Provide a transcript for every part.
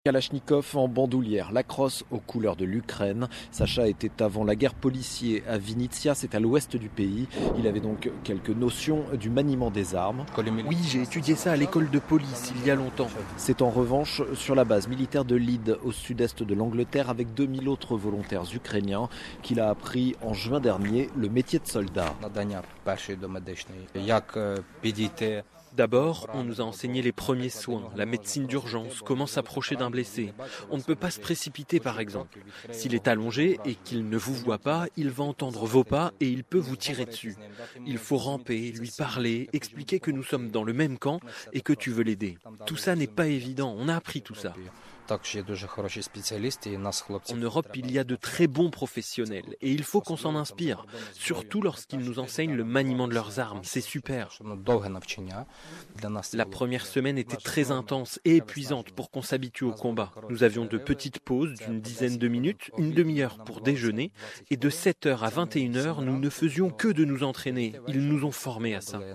Kalachnikov en bandoulière, la crosse aux couleurs de l'Ukraine. Sacha était avant la guerre policier à Vinnytsia, c'est à l'ouest du pays. Il avait donc quelques notions du maniement des armes. Oui, j'ai étudié ça à l'école de police il y a longtemps. C'est en revanche sur la base militaire de Lydd, au sud-est de l'Angleterre, avec 2000 autres volontaires ukrainiens, qu'il a appris en juin dernier le métier de soldat. D'abord, on nous a enseigné les premiers soins, la médecine d'urgence, comment s'approcher d'un blessé. On ne peut pas se précipiter par exemple. S'il est allongé et qu'il ne vous voit pas, il va entendre vos pas et il peut vous tirer dessus. Il faut ramper, lui parler, expliquer que nous sommes dans le même camp et que tu veux l'aider. Tout ça n'est pas évident, on a appris tout ça. En Europe, il y a de très bons professionnels et il faut qu'on s'en inspire, surtout lorsqu'ils nous enseignent le maniement de leurs armes. C'est super. La première semaine était très intense et épuisante pour qu'on s'habitue au combat. Nous avions de petites pauses d'une dizaine de minutes, une demi-heure pour déjeuner et de 7h à 21h, nous ne faisions que de nous entraîner. Ils nous ont formés à ça.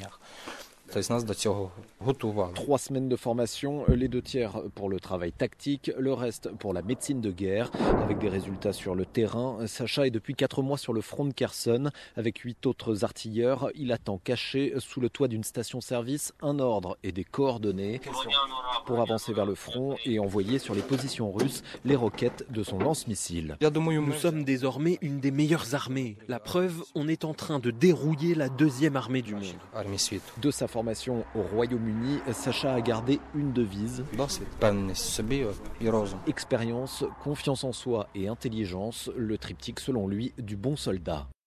3 semaines de formation, les 2 tiers pour le travail tactique, le reste pour la médecine de guerre, avec des résultats sur le terrain. Sacha est depuis 4 mois sur le front de Kherson, avec 8 autres artilleurs. Il attend caché sous le toit d'une station-service un ordre et des coordonnées pour avancer vers le front et envoyer sur les positions russes les roquettes de son lance-missile. Nous sommes désormais une des meilleures armées. La preuve, on est en train de dérouiller la 2e armée du monde. De sa formation au Royaume-Uni, Sacha a gardé une devise. Expérience, confiance en soi et intelligence, le triptyque selon lui du bon soldat.